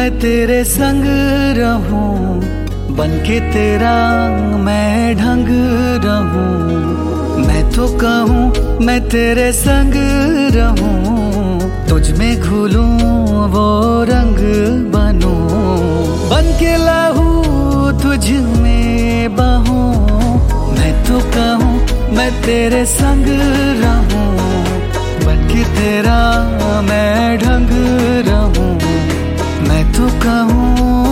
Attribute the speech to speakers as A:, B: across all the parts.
A: मैं तेरे संग रहूं, बनके तेरा मैं ढंग रहूं। मैं तो कहूँ मैं तेरे संग रहूं, तुझ में घुलूं वो रंग बनूं। बनके लाहूं तुझ में बहूं, मैं तो कहूँ मैं तेरे संग रहूं, बनके तेरा मैं ढंग रहूं। मैं तो कहूँ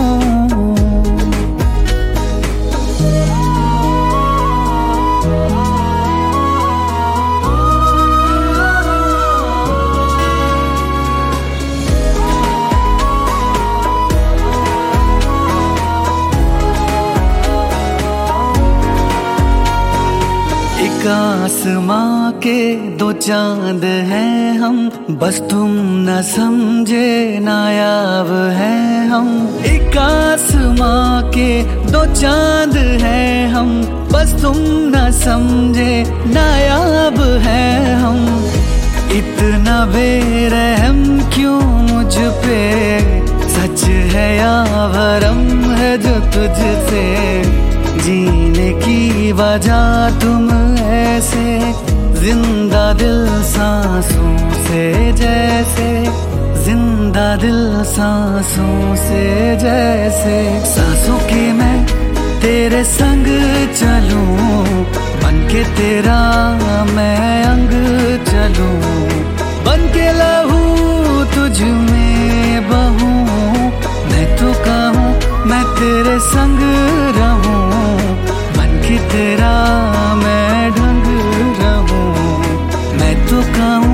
A: एक आसमां के दो चांद हैं हम, बस तुम न समझे नायाब हैं हम। एक आसमां के दो चांद हैं हम, बस तुम न समझे नायाब हैं हम। इतना बेरहम क्यों मुझ पे, सच है या भरम है जो तुझसे। जीने की वजह तुम ऐसे, जिंदा दिल सांसों से जैसे, जिंदा दिल सांसों से जैसे। सांसों के मैं तेरे संग चलूं, बनके तेरा मैं अंग चलूं। बनके लहू तुझ में बहूं, मैं तो कहूँ मैं तेरे संग रहूं, बनके तेरा मैं ढंग रहूं। मैं तो कहूँ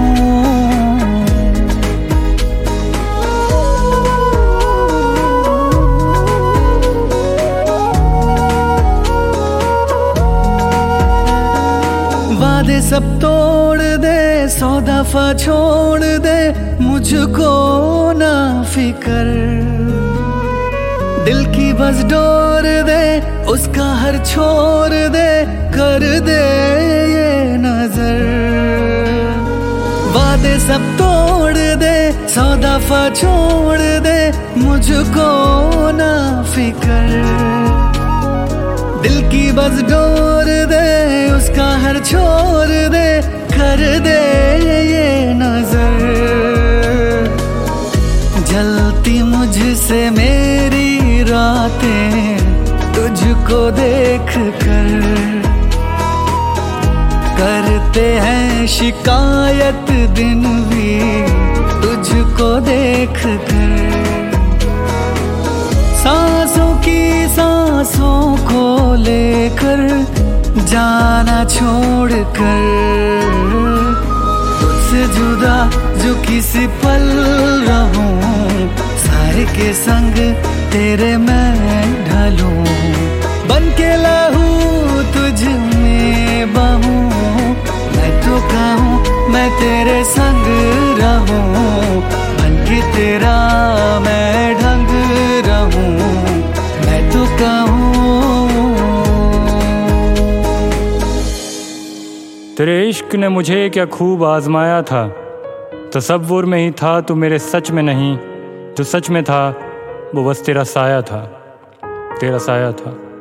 A: वादे सब तोड़ दे, 100 दफा छोड़ दे, मुझको ना फिकर। दिल की बस डोर दे, उसका हर छोड़ दे, कर दे ये नजर। वादे सब तोड़ दे, 100 दफा छोड़ दे, मुझको ना फिकर। दिल की बस डोर दे, उसका हर छोड़ दे, कर दे ये नजर। जलती मुझसे मेरी रातें, तुझको देख कर करते हैं शिकायत दिन भी, तुझको देख कर। सांसों की सांसों को लेकर जाना छोड़ कर, तुझसे जुदा जो किसी पल रहूं, सारे के संग तेरे मैं ढलूं। बनके लहू तुझ में बहूं, मैं तो कहूँ मैं तेरे संग रहूं, बनके तेरा मैं ढंग रहूं। मैं तो कहूँ
B: तेरे इश्क ने मुझे क्या खूब आजमाया था। तसव्वुर में ही था तू मेरे सच में नहीं, जो सच में था वो बस तेरा साया था, तेरा साया था।